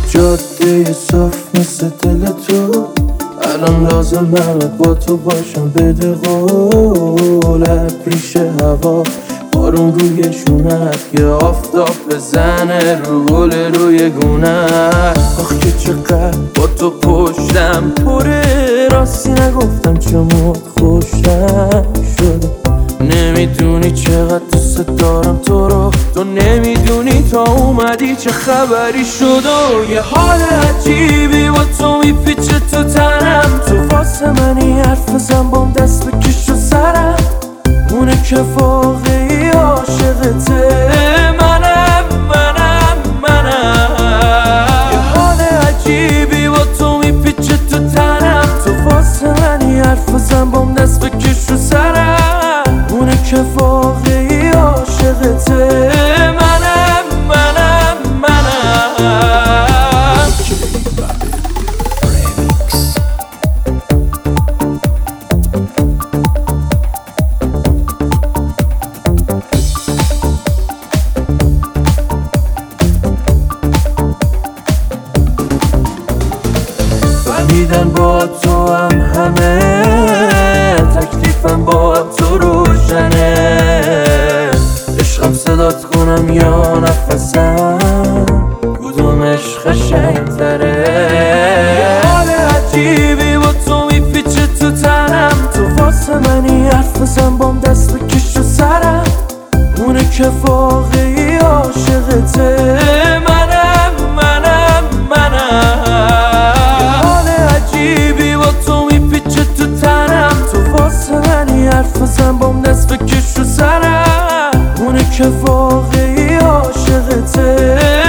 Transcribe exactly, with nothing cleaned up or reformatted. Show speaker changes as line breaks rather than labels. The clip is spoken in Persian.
جاده صاف مثل دل تو، الان لازمه با تو باشم. بده قول ریش هوا بارون روی شونت، یه آفتاب بزنه رو گل روی گونت. آخ که چقدر با تو پشتم پره، راستی نگفتم چمت خوشم شده. نمیدونی چقدر دوست دارم تو رو، تو نمیدونی تا اومدی چه خبری شد. و یه حال عجیبی با تو میپیچه تو تنم، تو واسه منی حرف بزن بام دست بکش و سرم. اونه که واقعی عاشقته، منم منم منم. یه حال عجیبی با تو میپیچه تو تنم، تو واسه منی حرف بزن بام دست بکش و سرم. اونه که واقعی عاشقته، منم منم منم. فهمیدن با تو هم همه، تکلیفم با تو روشنه. عشقم صدات کنم یا نفسم، کدومش قشنگ‌تره؟ یه حال عجیبی با تو میپیچه تو تنم، تو واسه منی حرف بزن بام دست بکش و سرم. اونه که واقعی عاشقته، منم منم منم. یه حال عجیبی با تو میپیچه تو تنم، تو واسه منی حرف بزن بام دست بکش و سرم. اونه که واقعی عاشقته.